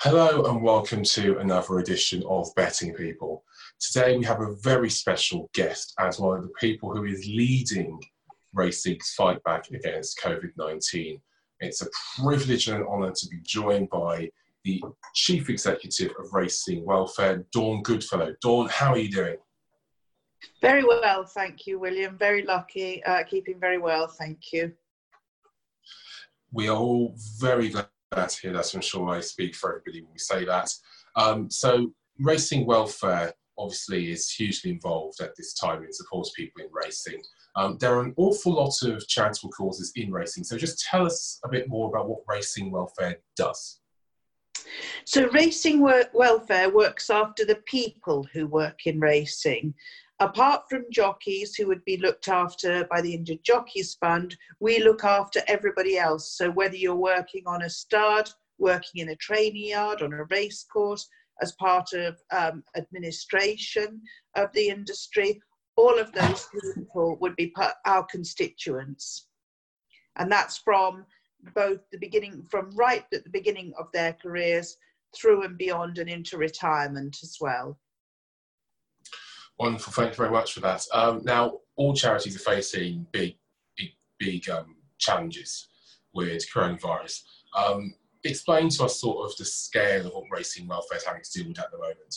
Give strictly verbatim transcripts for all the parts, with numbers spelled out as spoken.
Hello and welcome to another edition of Betting People. Today we have a very special guest as one of the people who is leading racing's fight back against COVID nineteen. It's a privilege and an honour to be joined by the Chief Executive of Racing Welfare, Dawn Goodfellow. Dawn, how are you doing? Very well, thank you, William. Very lucky, uh, keeping very well, thank you. We are all very glad to hear that. I'm sure I speak for everybody when we say that. Um, so Racing Welfare obviously is hugely involved at this time in supporting people in racing. Um, there are an awful lot of charitable causes in racing, so just tell us a bit more about what Racing Welfare does. So Racing Welfare works after the people who work in racing. Apart from jockeys who would be looked after by the Injured Jockeys Fund, we look after everybody else. So whether you're working on a stud, working in a training yard, on a race course, as part of um, administration of the industry, all of those people would be our constituents. And that's from both the beginning, from right at the beginning of their careers through and beyond and into retirement as well. Wonderful, thank you very much for that. Um, now, all charities are facing big, big, big um, challenges with coronavirus. Um, explain to us sort of the scale of what Racing Welfare is having to deal with at the moment.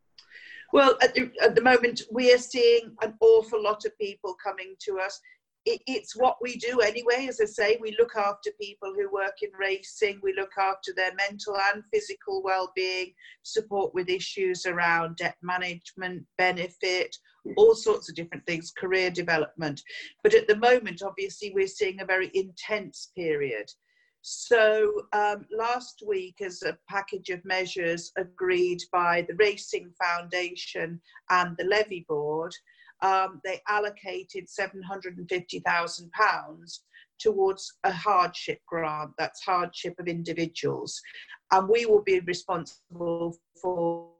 Well, at the, at the moment, we are seeing an awful lot of people coming to us. It, it's what we do anyway. As I say, we look after people who work in racing. We look after their mental and physical well-being, support with issues around debt management, benefit, all sorts of different things, career development. But at the moment, obviously, we're seeing a very intense period. So um, last week, as a package of measures agreed by the Racing Foundation and the Levy Board, Um, they allocated seven hundred and fifty thousand pounds towards a hardship grant, that's hardship of individuals. And we will be responsible for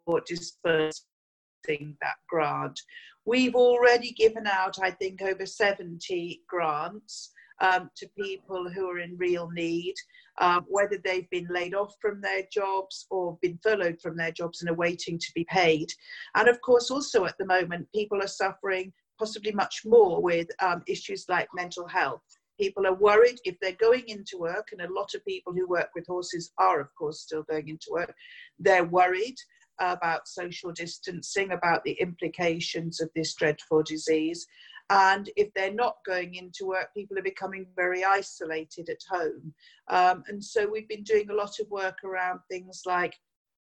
dispersing that grant. We've already given out, I think, over seventy grants um, to people who are in real need, um, whether they've been laid off from their jobs or been furloughed from their jobs and are waiting to be paid. And of course, also at the moment, people are suffering possibly much more with um, issues like mental health. People are worried if they're going into work, and a lot of people who work with horses are, of course, still going into work. They're worried about social distancing, about the implications of this dreadful disease. And if they're not going into work, people are becoming very isolated at home. Um, and so we've been doing a lot of work around things like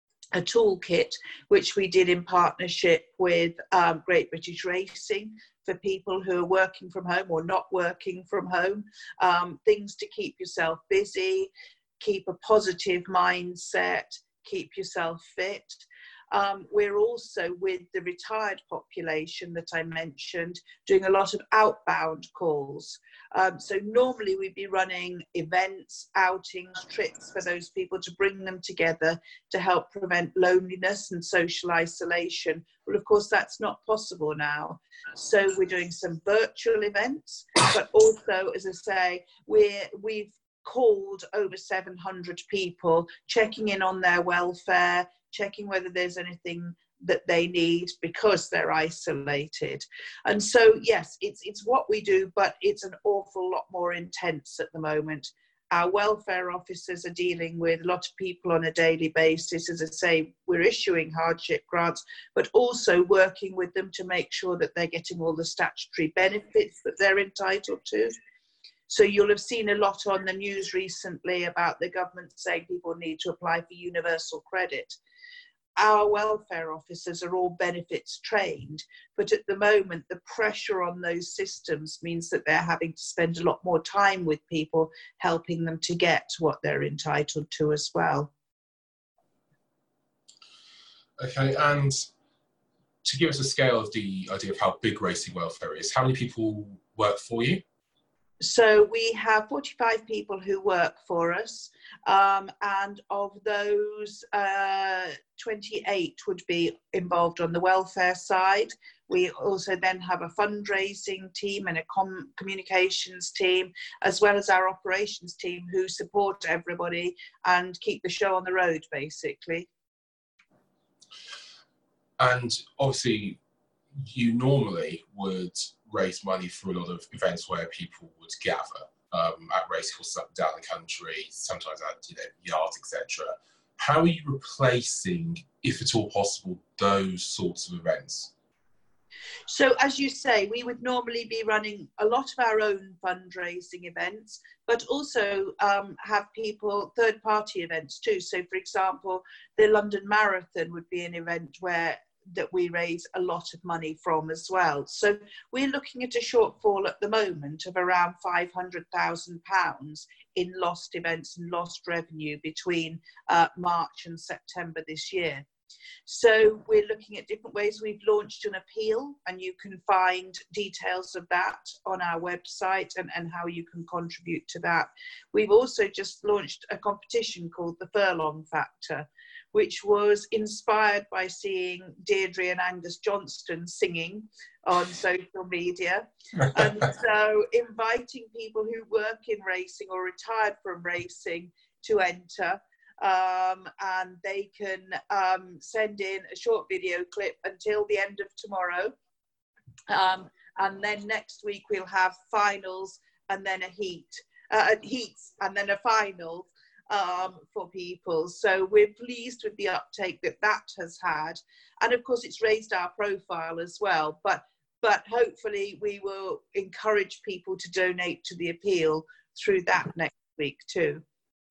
a toolkit, which we did in partnership with um, Great British Racing for people who are working from home or not working from home, um, things to keep yourself busy, keep a positive mindset, keep yourself fit. Um, we're also, with the retired population that I mentioned, doing a lot of outbound calls. Um, so normally we'd be running events, outings, trips for those people to bring them together to help prevent loneliness and social isolation. Well, of course, that's not possible now. So we're doing some virtual events, but also, as I say, we're, we've called over seven hundred people, checking in on their welfare, checking whether there's anything that they need because they're isolated. And so, yes, it's it's what we do, but it's an awful lot more intense at the moment. Our welfare officers are dealing with a lot of people on a daily basis. As I say, we're issuing hardship grants, but also working with them to make sure that they're getting all the statutory benefits that they're entitled to. So you'll have seen a lot on the news recently about the government saying people need to apply for universal credit. Our welfare officers are all benefits trained, but at the moment the pressure on those systems means that they're having to spend a lot more time with people, helping them to get what they're entitled to as well. Okay, and to give us a scale of the idea of how big Racing Welfare is, how many people work for you? So we have forty-five people who work for us, um, and of those, uh, twenty-eight would be involved on the welfare side. We also then have a fundraising team and a com communications team, as well as our operations team, who support everybody and keep the show on the road, basically. And obviously, you normally would raise money for a lot of events where people would gather um, at racecourses up and down the country, sometimes at, you know, yards, et cetera. How are you replacing, if at all possible, those sorts of events? So, as you say, we would normally be running a lot of our own fundraising events, but also um, have people, third-party events too. So, for example, the London Marathon would be an event where that we raise a lot of money from as well. So we're looking at a shortfall at the moment of around five hundred thousand pounds in lost events and lost revenue between uh, March and September this year. So we're looking at different ways. We've launched an appeal, and you can find details of that on our website and, and how you can contribute to that. We've also just launched a competition called the Furlong Factor, which was inspired by seeing Deirdre and Angus Johnston singing on social media. And so inviting people who work in racing or retired from racing to enter, um, and they can um, send in a short video clip until the end of tomorrow. Um, and then next week we'll have finals and then a heat, uh, heats and then a final. Um, for people. So we're pleased with the uptake that that has had. And of course, it's raised our profile as well. But, but hopefully we will encourage people to donate to the appeal through that next week too.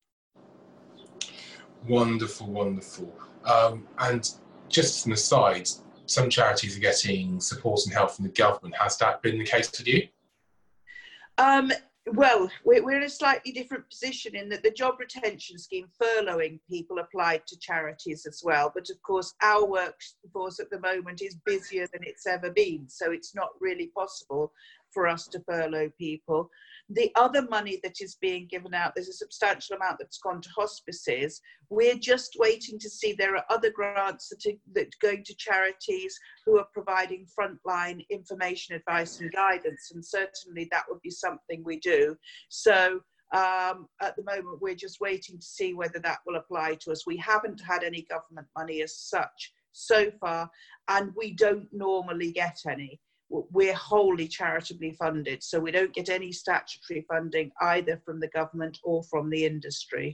Wonderful, wonderful. Um, and just as an aside, some charities are getting support and help from the government. Has that been the case with you? Um, Well, we're in a slightly different position in that the job retention scheme, furloughing people, applied to charities as well. But of course, our workforce at the moment is busier than it's ever been. So it's not really possible for us to furlough people. The other money that is being given out, there's a substantial amount that's gone to hospices. We're just waiting to see, there are other grants that are, that are going to charities who are providing frontline information, advice and guidance, and certainly that would be something we do. So um, at the moment we're just waiting to see whether that will apply to us. We haven't had any government money as such so far, and we don't normally get any. We're wholly charitably funded, so we don't get any statutory funding either from the government or from the industry.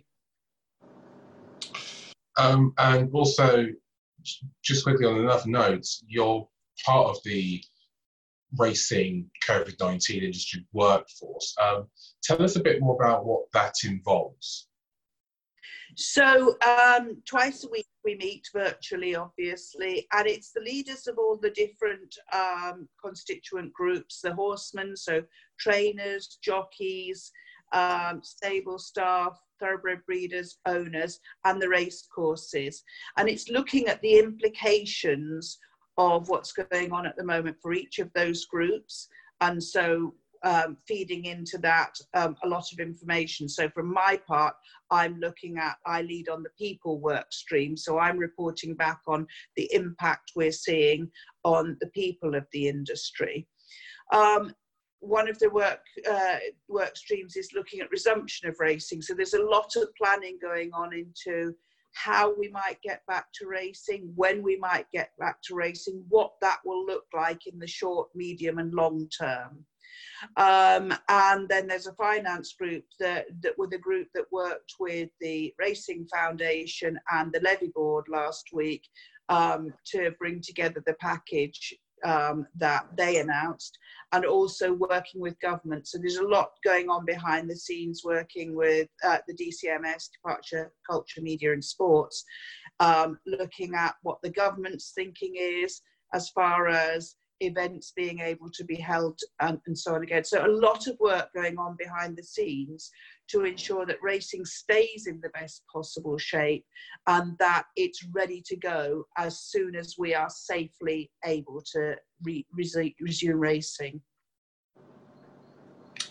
Um, and also, just quickly on another note, you're part of the racing COVID nineteen industry workforce. Um, tell us a bit more about what that involves. So um, twice a week we meet virtually, obviously, and it's the leaders of all the different um, constituent groups, the horsemen, so trainers, jockeys, um, stable staff, thoroughbred breeders, owners, and the race courses. And it's looking at the implications of what's going on at the moment for each of those groups. And so Um, feeding into that um, a lot of information. So from my part, I'm looking at, I lead on the people work stream. So I'm reporting back on the impact we're seeing on the people of the industry. Um, one of the work, uh, work streams is looking at resumption of racing. So there's a lot of planning going on into how we might get back to racing, when we might get back to racing, what that will look like in the short, medium and long term. Um, and then there's a finance group that, that with a group that worked with the Racing Foundation and the Levy Board last week um, to bring together the package um, that they announced, and also working with government. So there's a lot going on behind the scenes, working with uh, the D C M S, Departure, Culture, Media and Sports, um, looking at what the government's thinking is as far as events being able to be held and, and so on again. So a lot of work going on behind the scenes to ensure that racing stays in the best possible shape and that it's ready to go as soon as we are safely able to re resume racing.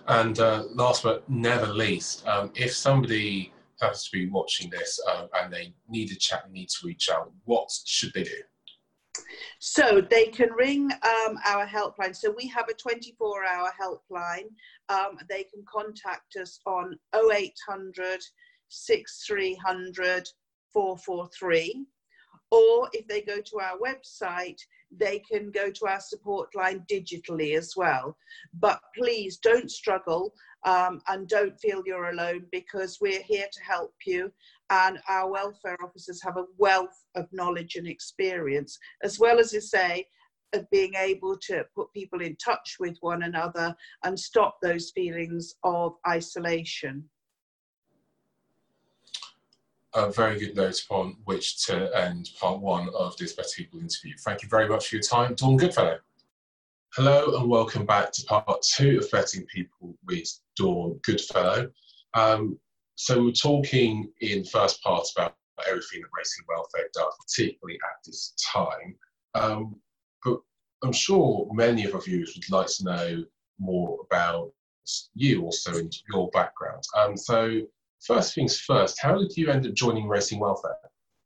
And uh, last but never least, um, if somebody happens to be watching this um, and they need a chat, need to reach out, what should they do? So they can ring um, our helpline. So we have a twenty-four hour helpline. Um, they can contact us on oh eight hundred, six three hundred, four four three. Or if they go to our website, they can go to our support line digitally as well. But please don't struggle um, and don't feel you're alone, because we're here to help you. And our welfare officers have a wealth of knowledge and experience, as well as, I say, of being able to put people in touch with one another and stop those feelings of isolation. A very good note upon which to end part one of this Better People interview. Thank you very much for your time, Dawn Goodfellow. Hello and welcome back to part two of Betting People with Dawn Goodfellow. Um, so we're talking in first part about everything that Racing Welfare does, particularly at this time. Um, but I'm sure many of our viewers would like to know more about you also and your background. Um, so first things first, how did you end up joining Racing Welfare?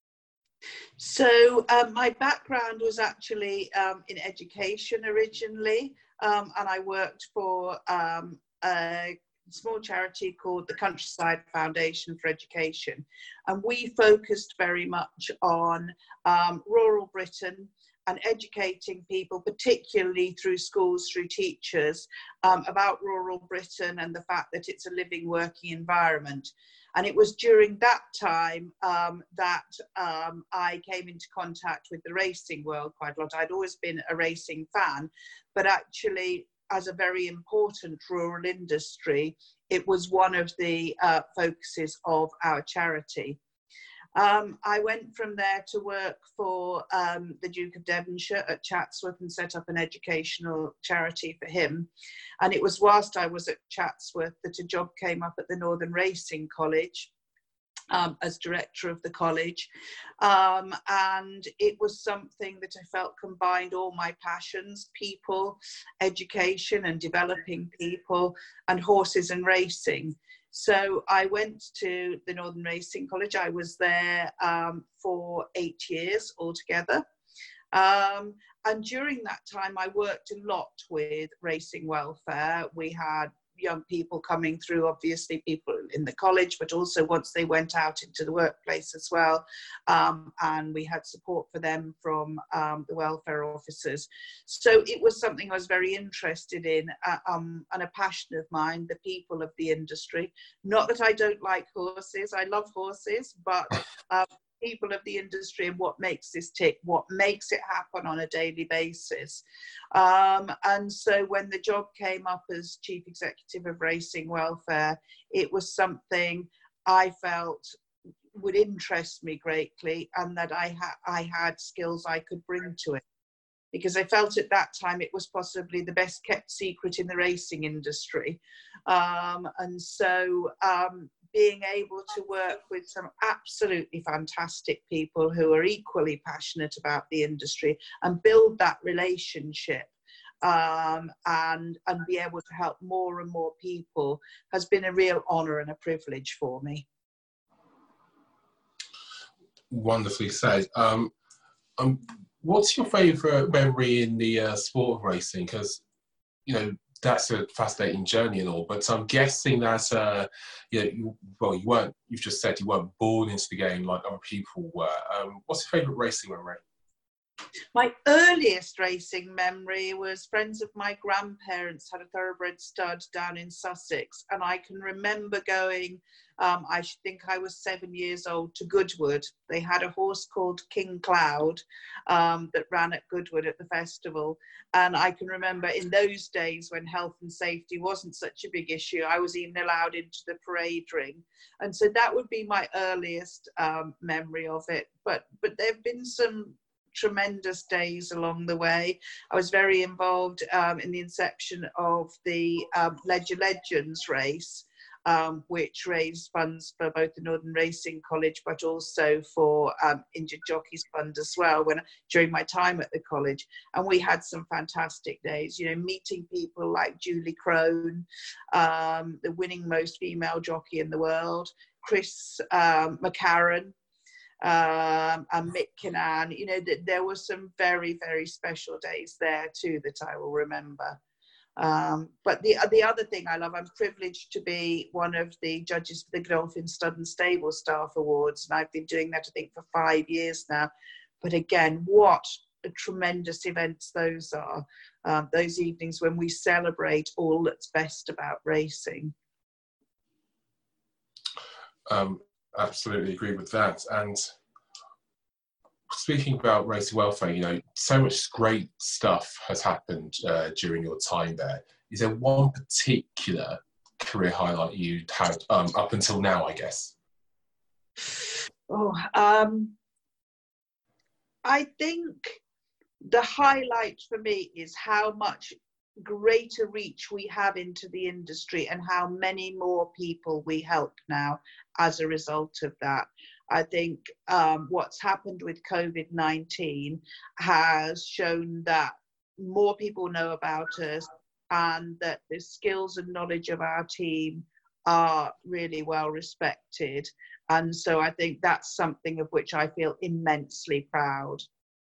So um, my background was actually um, in education originally, um, and I worked for um, a small charity called the Countryside Foundation for Education, and we focused very much on um, rural Britain and educating people, particularly through schools, through teachers, um, about rural Britain and the fact that it's a living, working environment. And it was during that time um, that um, I came into contact with the racing world quite a lot. I'd always been a racing fan, but actually, as a very important rural industry, it was one of the uh, focuses of our charity. Um, I went from there to work for um, the Duke of Devonshire at Chatsworth and set up an educational charity for him. And it was whilst I was at Chatsworth that a job came up at the Northern Racing College um, as director of the college. Um, and it was something that I felt combined all my passions: people, education and developing people, and horses and racing. So I went to the Northern Racing College. I was there um, for eight years altogether. Um, and during that time, I worked a lot with Racing Welfare. We had young people coming through, obviously people in the college, but also once they went out into the workplace as well. Um, and we had support for them from um, the welfare officers. So it was something I was very interested in uh, um, and a passion of mine, the people of the industry. Not that I don't like horses, I love horses, but uh, people of the industry and what makes this tick, what makes it happen on a daily basis. Um, and so when the job came up as Chief Executive of Racing Welfare, it was something I felt would interest me greatly, and that I, ha I had skills I could bring to it. Because I felt at that time it was possibly the best kept secret in the racing industry. Um, and so um, being able to work with some absolutely fantastic people who are equally passionate about the industry and build that relationship um, and, and be able to help more and more people has been a real honour and a privilege for me. Wonderfully said. Um, um, what's your favourite memory in the uh, sport of racing? Because, you know, that's a fascinating journey and all, but I'm guessing that, uh, you know, you, well, you weren't, you've just said you weren't born into the game like other people were. Um, what's your favourite racing memory? My earliest racing memory was friends of my grandparents had a thoroughbred stud down in Sussex, and I can remember going, um, I think I was seven years old, to Goodwood. They had a horse called King Cloud um, that ran at Goodwood at the festival, and I can remember in those days when health and safety wasn't such a big issue, I was even allowed into the parade ring, and so that would be my earliest um, memory of it. But but there have been some tremendous days along the way. I was very involved um, in the inception of the um, Ledger Legends race, um, which raised funds for both the Northern Racing College, but also for um, Injured Jockeys Fund as well, when during my time at the college. And we had some fantastic days, you know, meeting people like Julie Crone, um, the winning most female jockey in the world, Chris um, McCarron, um, and Mick Kinnan. You know, th- there were some very, very special days there too that I will remember. Um, but the the other thing I love, I'm privileged to be one of the judges for the Godolphin Stud and Stable Staff Awards, and I've been doing that, I think, for five years now. But again, what a tremendous events those are, um, those evenings when we celebrate all that's best about racing. Um, absolutely agree with that. And speaking about racing welfare, you know, so much great stuff has happened uh, during your time there. Is there one particular career highlight you'd had um, up until now, I guess? Oh, um, I think the highlight for me is how much greater reach we have into the industry and how many more people we help now as a result of that. I think um, what's happened with COVID nineteen has shown that more people know about us and that the skills and knowledge of our team are really well respected. And so I think that's something of which I feel immensely proud.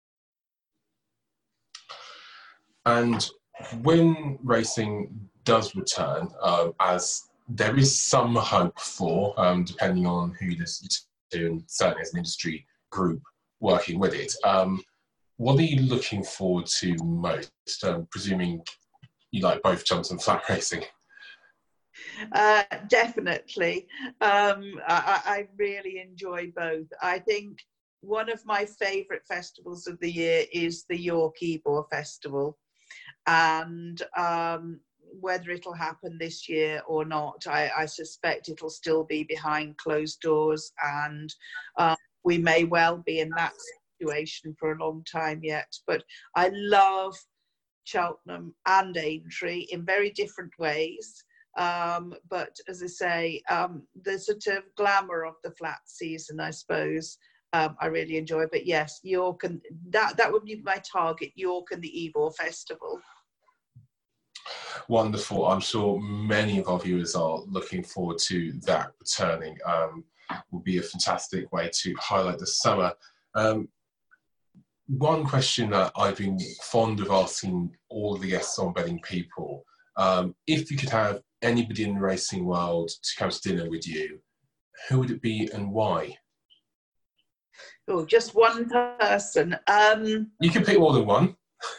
And when racing does return, uh, as there is some hope for, um, depending on who you listen to, and certainly as an industry group working with it, um, what are you looking forward to most, um, presuming you like both jumps and flat racing? Uh, definitely. Um, I, I really enjoy both. I think one of my favourite festivals of the year is the York Ebor Festival. And um, whether it'll happen this year or not, I, I suspect it'll still be behind closed doors, and uh, we may well be in that situation for a long time yet. But I love Cheltenham and Aintree in very different ways. Um, but as I say, um, the sort of glamour of the flat season, I suppose, um, I really enjoy. But yes, York, and that, that would be my target, York and the Ebor Festival. Wonderful. I'm sure many of our viewers are looking forward to that returning. Um, will be a fantastic way to highlight the summer. Um, one question that I've been fond of asking all the guests on Betting People, um, if you could have anybody in the racing world to come to dinner with you, who would it be and why? Oh, just one person. Um, you can pick more than one.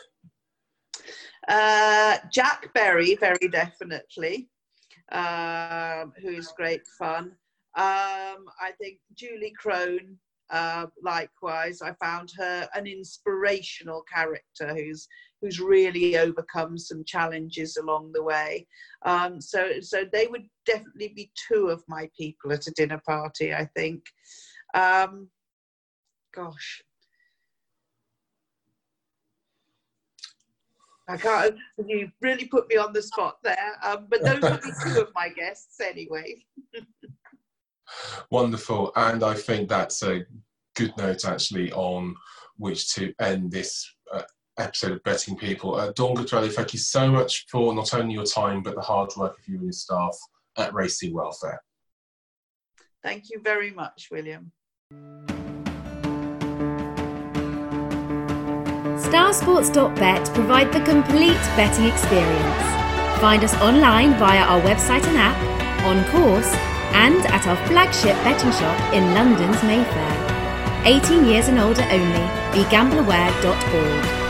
Uh, Jack Berry, very definitely, um, who's great fun. Um, I think Julie Crone, uh, likewise. I found her an inspirational character who's who's really overcome some challenges along the way. Um, so, so they would definitely be two of my people at a dinner party, I think. Um, gosh. I can't, you really put me on the spot there, um, but those would be two of my guests anyway. Wonderful, and I think that's a good note actually on which to end this uh, episode of Betting People. Uh, Dawn Goodrelli, thank you so much for not only your time but the hard work of you and your staff at Racing Welfare. Thank you very much, William. Star Sports dot bet provide the complete betting experience. Find us online via our website and app, on course, and at our flagship betting shop in London's Mayfair. eighteen years and older only. Be gambler aware dot org.